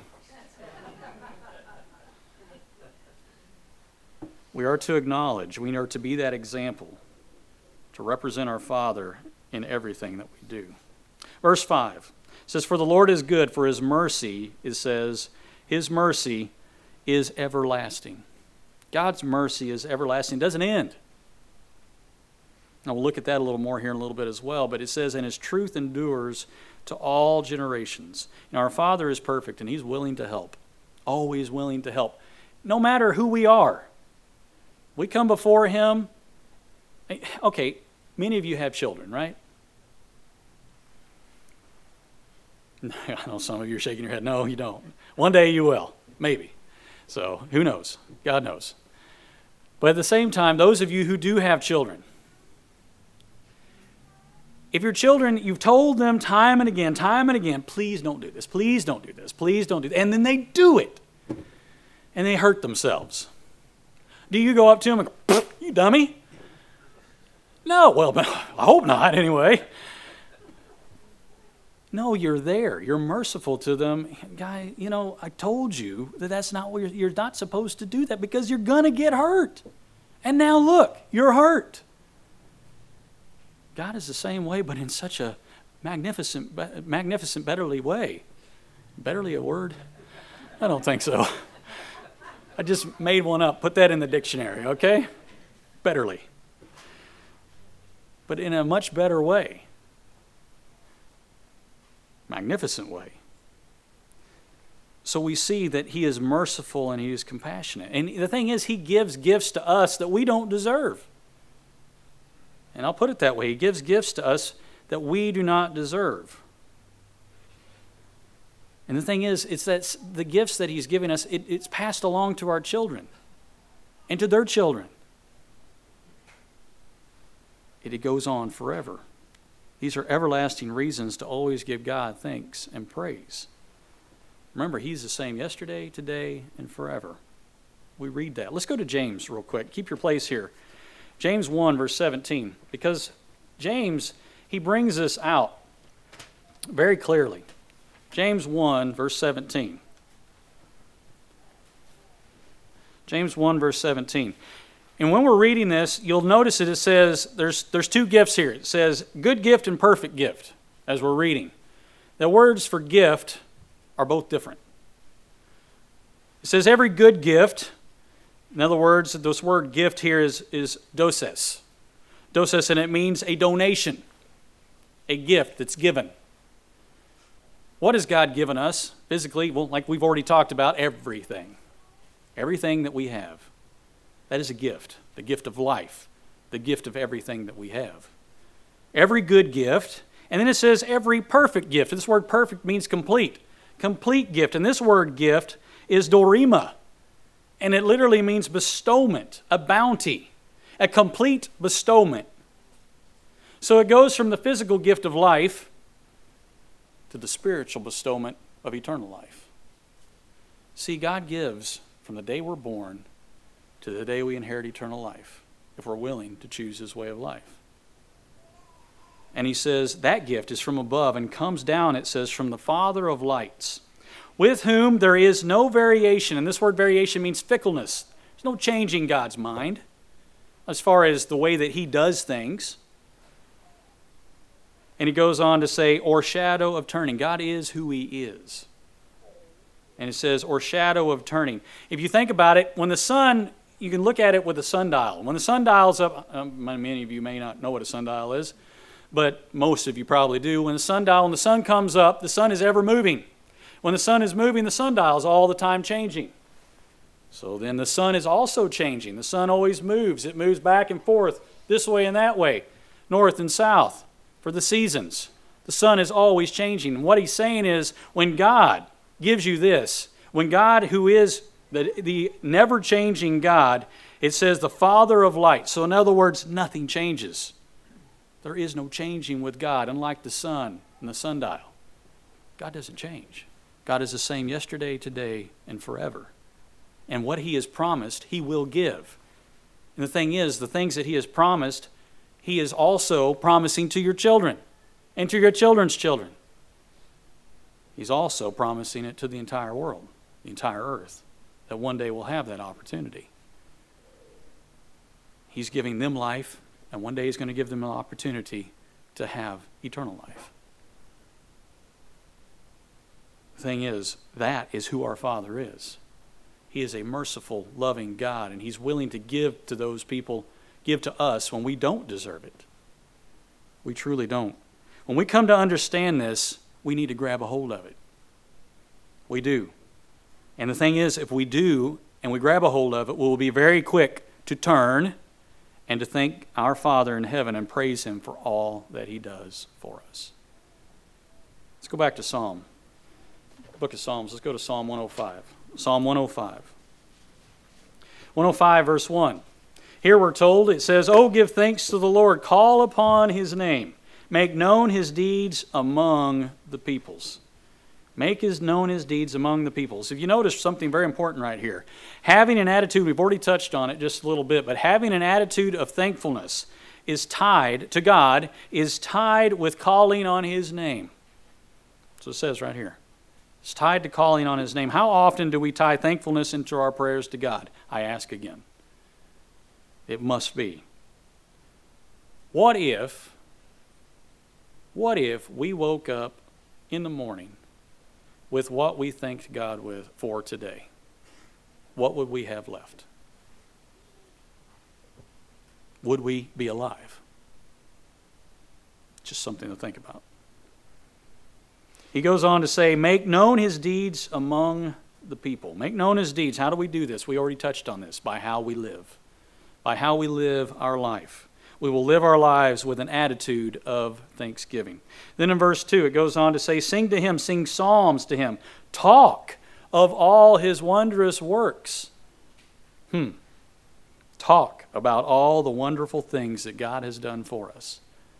We are to acknowledge, we are to be that example, to represent our Father in everything that we do. Verse 5 says, "For the Lord is good, for his mercy," it says, his mercy is everlasting. God's mercy is everlasting. It doesn't end. Now we'll look at that a little more here in a little bit as well, but it says, "And his truth endures to all generations." Now our Father is perfect, and he's willing to help. Always willing to help. No matter who we are. We come before him. Okay, many of you have children, right? I know some of you are shaking your head. No, you don't. One day you will, maybe. So who knows? God knows. But at the same time, those of you who do have children, if your children, you've told them time and again, please don't do this, please don't do this, please don't do that, and then they do it, and they hurt themselves. Do you go up to them and go, "You dummy"? No, well, I hope not anyway. No, you're there. You're merciful to them. Guy, I told you that's not what you're not supposed to do that because you're going to get hurt. And now look, you're hurt. God is the same way, but in such a magnificent, betterly way. Betterly a word? I don't think so. I just made one up. Put that in the dictionary, okay? Betterly. But in a much better way. Magnificent way. So we see that he is merciful and he is compassionate. And the thing is, he gives gifts to us that we don't deserve. And I'll put it that way. He gives gifts to us that we do not deserve. And the thing is, it's that the gifts that he's giving us, it's passed along to our children and to their children. It goes on forever. These are everlasting reasons to always give God thanks and praise. Remember, he's the same yesterday, today, and forever. We read that. Let's go to James real quick. Keep your place here. James 1, verse 17. Because James, he brings this out very clearly. James 1, verse 17. James 1, verse 17. And when we're reading this, you'll notice that it says, there's two gifts here. It says good gift and perfect gift, as we're reading. The words for gift are both different. It says every good gift, in other words, this word gift here is doses. Doses, and it means a donation, a gift that's given. What has God given us physically? Well, like we've already talked about, everything. Everything that we have. That is a gift, the gift of life, the gift of everything that we have. Every good gift, and then it says every perfect gift. This word perfect means complete. Complete gift. And this word gift is dorima, and it literally means bestowment, a bounty, a complete bestowment. So it goes from the physical gift of life to the spiritual bestowment of eternal life. See, God gives from the day we're born to the day we inherit eternal life, if we're willing to choose his way of life. And he says that gift is from above and comes down, it says, from the Father of lights, with whom there is no variation. And this word variation means fickleness. There's no changing God's mind as far as the way that he does things. And he goes on to say, or shadow of turning. God is who he is. And it says, or shadow of turning. If you think about it, when the sun, you can look at it with a sundial. When the sundial's up, many of you may not know what a sundial is, but most of you probably do. When the sun comes up, the sun is ever moving. When the sun is moving, the sundial is all the time changing. So then the sun is also changing. The sun always moves. It moves back and forth this way and that way, north and south, for the seasons. The sun is always changing. What he's saying is, when God gives you this, when God, who is the never-changing God, it says the Father of light. So in other words, nothing changes. There is no changing with God, unlike the sun and the sundial. God doesn't change. God is the same yesterday, today, and forever. And what he has promised, he will give. And the thing is, the things that he has promised, he is also promising to your children and to your children's children. He's also promising it to the entire world, the entire earth, that one day we'll have that opportunity. He's giving them life, and one day he's going to give them an opportunity to have eternal life. The thing is, that is who our Father is. He is a merciful, loving God, and he's willing to give to those people, give to us when we don't deserve it. We truly don't. When we come to understand this, we need to grab a hold of it. We do. And the thing is, if we do and we grab a hold of it, we'll be very quick to turn and to thank our Father in heaven and praise him for all that he does for us. Let's go back to Psalm. Book of Psalms. Let's go to Psalm 105. Psalm 105. 105 verse 1. Here we're told, it says, "Oh, give thanks to the Lord, call upon his name, make known his deeds among the peoples." Make known his deeds among the peoples. If you notice something very important right here, having an attitude, we've already touched on it just a little bit, but having an attitude of thankfulness is tied to God, is tied with calling on his name. So it says right here. It's tied to calling on his name. How often do we tie thankfulness into our prayers to God? I ask again. It must be. What if we woke up in the morning with what we thanked God for today? What would we have left? Would we be alive? Just something to think about. He goes on to say, make known his deeds among the people. Make known his deeds. How do we do this? We already touched on this. By how we live. By how we live our life. We will live our lives with an attitude of thanksgiving. Then in verse 2, it goes on to say, sing to him, sing psalms to him. Talk of all his wondrous works. Talk about all the wonderful things that God has done for us.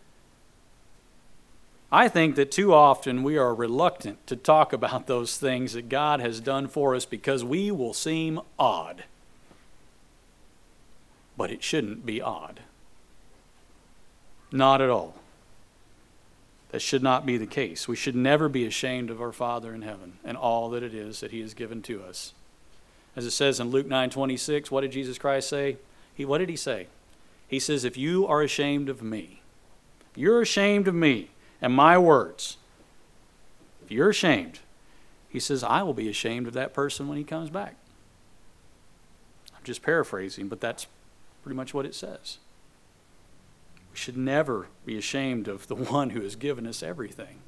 I think that too often we are reluctant to talk about those things that God has done for us because we will seem odd. But it shouldn't be odd. Not at all. That should not be the case. We should never be ashamed of our Father in heaven and all that it is that he has given to us. As it says in Luke 9:26, what did Jesus Christ say? What did he say? He says, if you are ashamed of me, if you're ashamed of me and my words, if you're ashamed, he says, I will be ashamed of that person when he comes back. I'm just paraphrasing, but that's pretty much what it says. We should never be ashamed of the one who has given us everything.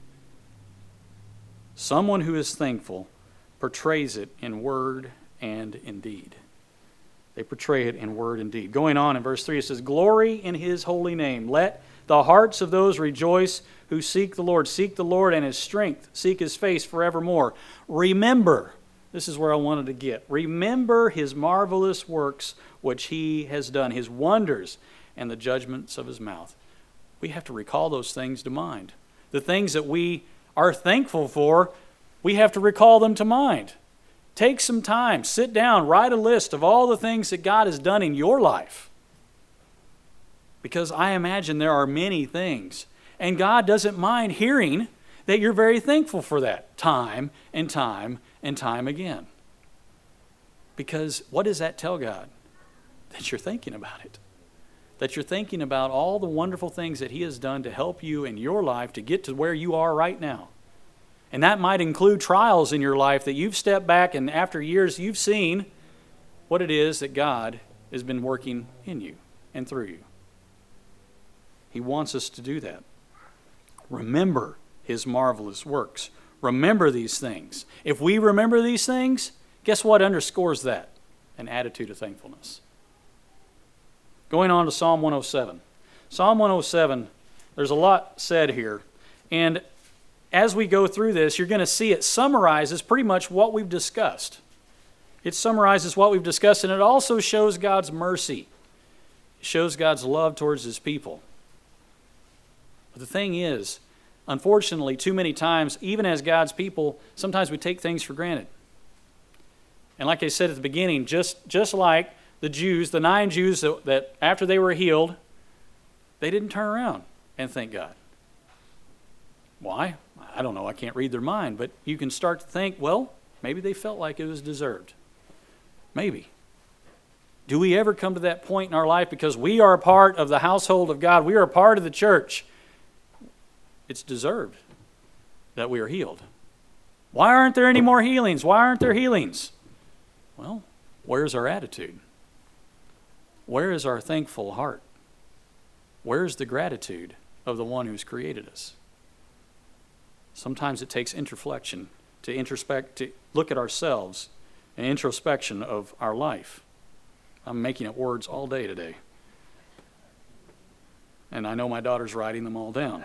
Someone who is thankful portrays it in word and in deed. They portray it in word and deed. Going on in verse 3, it says, glory in his holy name. Let the hearts of those rejoice who seek the Lord. Seek the Lord and his strength. Seek his face forevermore. Remember, this is where I wanted to get. Remember his marvelous works which he has done, his wonders and the judgments of his mouth. We have to recall those things to mind. The things that we are thankful for, we have to recall them to mind. Take some time, sit down, write a list of all the things that God has done in your life. Because I imagine there are many things. And God doesn't mind hearing that you're very thankful for that time and time and time again. Because what does that tell God? That you're thinking about it. That you're thinking about all the wonderful things that he has done to help you in your life to get to where you are right now. And that might include trials in your life that you've stepped back and after years you've seen what it is that God has been working in you and through you. He wants us to do that. Remember his marvelous works. Remember these things. If we remember these things, guess what underscores that? An attitude of thankfulness. Going on to Psalm 107. Psalm 107, there's a lot said here. And as we go through this, you're going to see it summarizes pretty much what we've discussed. It summarizes what we've discussed, and it also shows God's mercy. It shows God's love towards His people. But the thing is, unfortunately, too many times, even as God's people, sometimes we take things for granted. And like I said at the beginning, just like the Jews, the 9 Jews that after they were healed, they didn't turn around and thank God. Why? I don't know. I can't read their mind. But you can start to think, well, maybe they felt like it was deserved. Maybe. Do we ever come to that point in our life because we are a part of the household of God, we are a part of the church, it's deserved that we are healed? Why aren't there any more healings? Why aren't there healings? Well, where's our attitude? Where is our thankful heart? Where is the gratitude of the one who's created us? Sometimes it takes introspection to look at ourselves, an introspection of our life. I'm making up words all day today. And I know my daughter's writing them all down.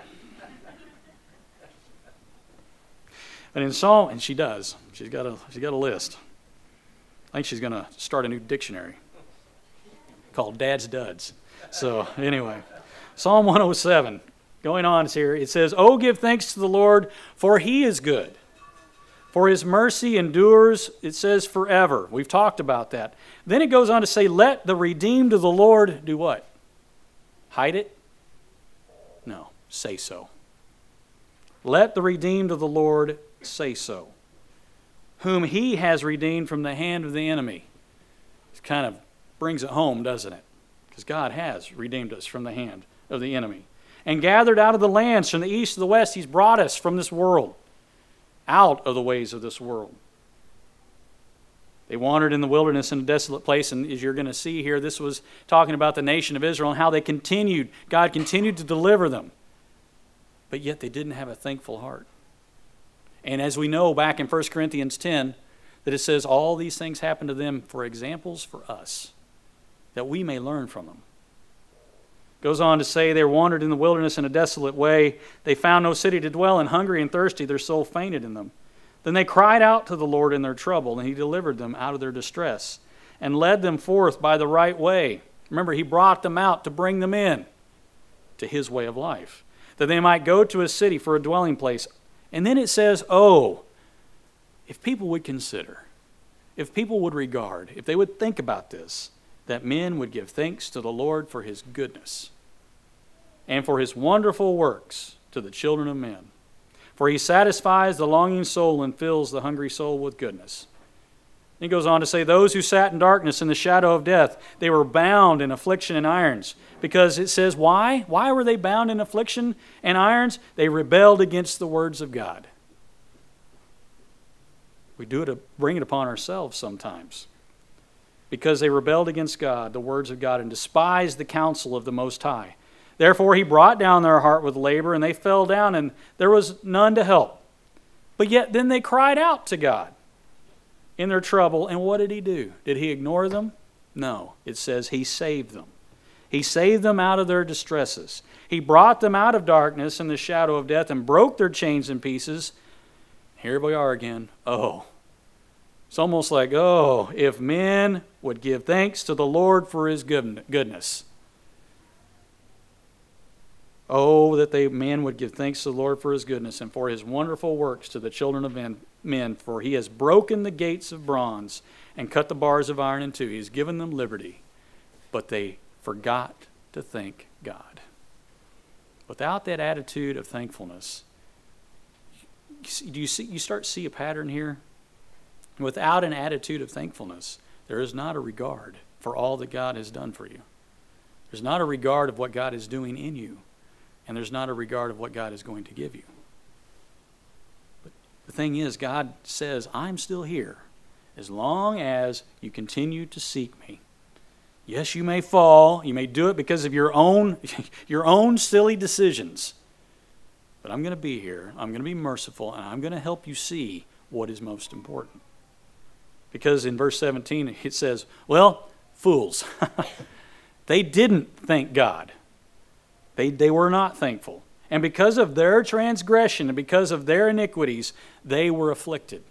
And in Psalm, and she does. She's got a list. I think she's going to start a new dictionary called Dad's Duds. So anyway, Psalm 107. Going on here, it says, "Oh, give thanks to the Lord, for He is good. For His mercy endures," it says, "forever." We've talked about that. Then it goes on to say, "Let the redeemed of the Lord" do what? Hide it? No, say so. Let the redeemed of the Lord say so. Whom He has redeemed from the hand of the enemy. It kind of brings it home, doesn't it? Because God has redeemed us from the hand of the enemy. "And gathered out of the lands from the east to the west." He's brought us from this world, out of the ways of this world. They wandered in the wilderness in a desolate place, and as you're going to see here, this was talking about the nation of Israel and how God continued to deliver them. But yet they didn't have a thankful heart. And as we know back in 1 Corinthians 10, that it says all these things happen to them for examples for us, that we may learn from them. Goes on to say they wandered in the wilderness in a desolate way. They found no city to dwell in. Hungry and thirsty, their soul fainted in them. Then they cried out to the Lord in their trouble, and He delivered them out of their distress and led them forth by the right way. Remember, He brought them out to bring them in to His way of life, that they might go to a city for a dwelling place. And then it says, oh, if people would consider, if people would regard, if they would think about this, that men would give thanks to the Lord for His goodness and for His wonderful works to the children of men. For He satisfies the longing soul and fills the hungry soul with goodness. He goes on to say, those who sat in darkness in the shadow of death, they were bound in affliction and irons. Because it says, why? Why were they bound in affliction and irons? They rebelled against the words of God. We do it to bring it upon ourselves sometimes. Because they rebelled against God, the words of God, and despised the counsel of the Most High. Therefore He brought down their heart with labor, and they fell down, and there was none to help. But yet then they cried out to God in their trouble, and what did He do? Did He ignore them? No. It says He saved them. He saved them out of their distresses. He brought them out of darkness and the shadow of death and broke their chains in pieces. Here we are again. Oh. It's almost like, oh, if men would give thanks to the Lord for His goodness. Oh, that men would give thanks to the Lord for His goodness and for His wonderful works to the children of men. For He has broken the gates of bronze and cut the bars of iron in two. He has given them liberty. But they forgot to thank God. Without that attitude of thankfulness, you start to see a pattern here? Without an attitude of thankfulness, there is not a regard for all that God has done for you. There's not a regard of what God is doing in you. And there's not a regard of what God is going to give you. But the thing is, God says, I'm still here as long as you continue to seek me. Yes, you may fall. You may do it because of your own silly decisions. But I'm going to be here. I'm going to be merciful, and I'm going to help you see what is most important. Because in verse 17 it says, well, fools. They didn't thank God. They were not thankful. And because of their transgression and because of their iniquities, they were afflicted.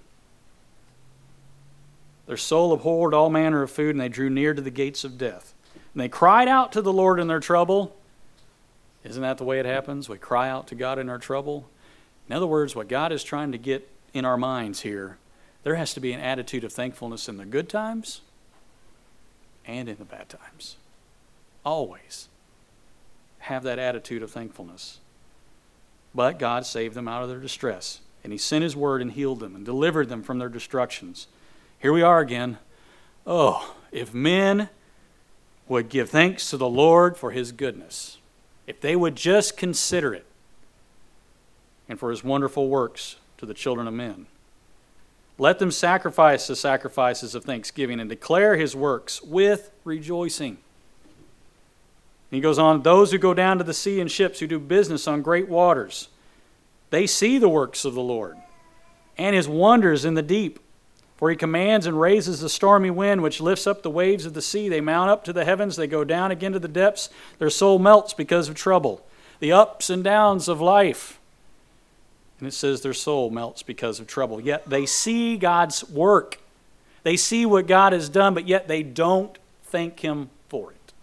Their soul abhorred all manner of food, and they drew near to the gates of death. And they cried out to the Lord in their trouble. Isn't that the way it happens? We cry out to God in our trouble. In other words, what God is trying to get in our minds here, there has to be an attitude of thankfulness in the good times and in the bad times. Always have that attitude of thankfulness. But God saved them out of their distress, and He sent His word and healed them and delivered them from their destructions. Here we are again. Oh, if men would give thanks to the Lord for His goodness, if they would just consider it, and for His wonderful works to the children of men. Let them sacrifice the sacrifices of thanksgiving and declare His works with rejoicing. And he goes on, those who go down to the sea in ships, who do business on great waters, they see the works of the Lord and His wonders in the deep. For He commands and raises the stormy wind, which lifts up the waves of the sea. They mount up to the heavens, they go down again to the depths. Their soul melts because of trouble. The ups and downs of life. And it says their soul melts because of trouble. Yet they see God's work. They see what God has done, but yet they don't thank Him for it.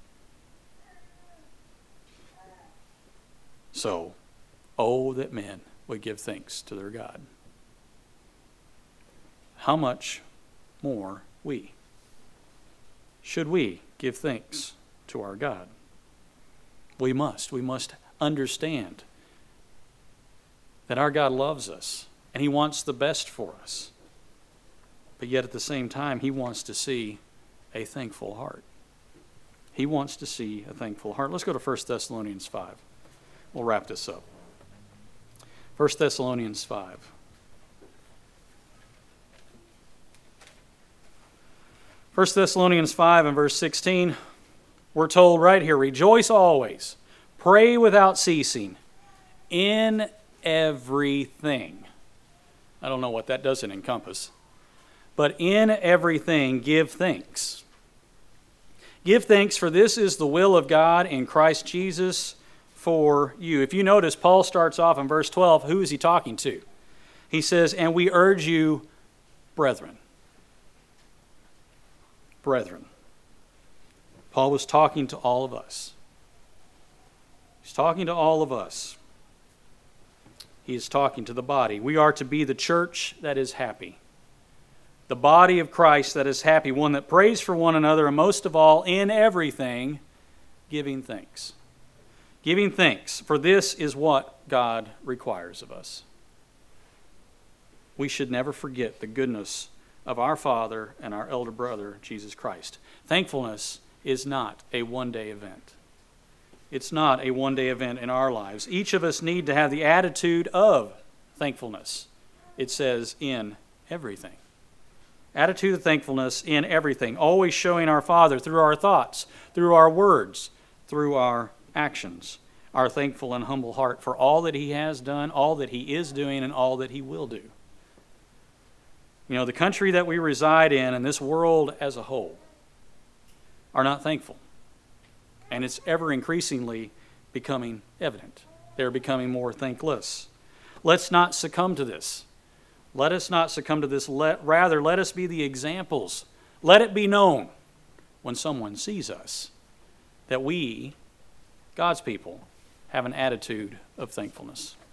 So, oh, that men would give thanks to their God. How much more we? Should we give thanks to our God? We must. We must understand that our God loves us and He wants the best for us. But yet at the same time, He wants to see a thankful heart. He wants to see a thankful heart. Let's go to 1 Thessalonians 5. We'll wrap this up. 1 Thessalonians 5. 1 Thessalonians 5 and verse 16, we're told right here, rejoice always, pray without ceasing, in everything. I don't know what that doesn't encompass. But in everything give thanks. Give thanks, for this is the will of God in Christ Jesus for you. If you notice, Paul starts off in verse 12. Who is he talking to? He says, and we urge you, brethren. Brethren. Paul was talking to all of us. He's talking to all of us. He is talking to the body. We are to be the church that is happy. The body of Christ that is happy, one that prays for one another, and most of all, in everything, giving thanks. Giving thanks, for this is what God requires of us. We should never forget the goodness of our Father and our elder brother, Jesus Christ. Thankfulness is not a one-day event. It's not a one-day event in our lives. Each of us need to have the attitude of thankfulness. It says, in everything. Attitude of thankfulness in everything. Always showing our Father through our thoughts, through our words, through our actions. Our thankful and humble heart for all that He has done, all that He is doing, and all that He will do. You know, the country that we reside in and this world as a whole are not thankful. And it's ever increasingly becoming evident. They're becoming more thankless. Let's not succumb to this. Let us not succumb to this. Rather, let us be the examples. Let it be known when someone sees us that we, God's people, have an attitude of thankfulness.